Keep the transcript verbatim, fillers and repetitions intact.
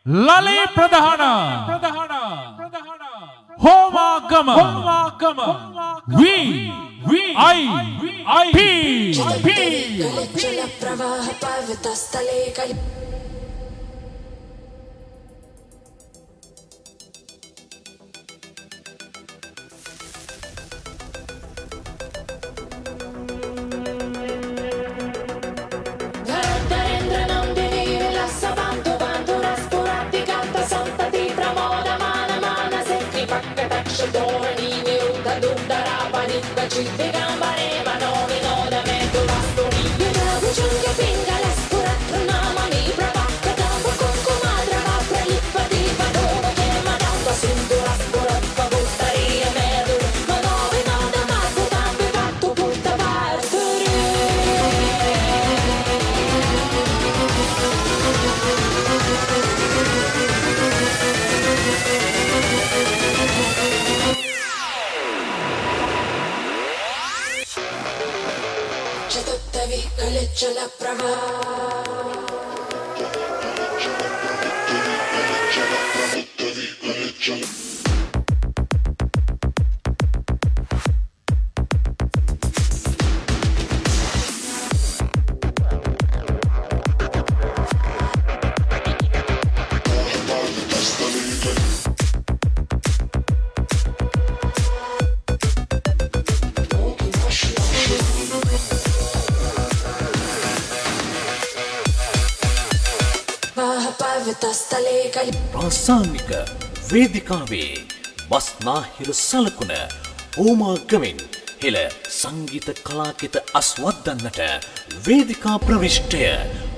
ලලේ ප්‍රධාන ප්‍රධාන හෝමාගම හෝමාගම වී වී අයි අයි පී ජල ප්‍රවාහ පර්වත ස්ථලේ කලි जल ප්‍රාසංගික වේදිකාවේ බස්නාහිර සලකුණ හෝමාගමෙන් හෙළ සංගීත කලාකිත අස්වද්දන්නට වේදිකා ප්‍රවිෂ්ටය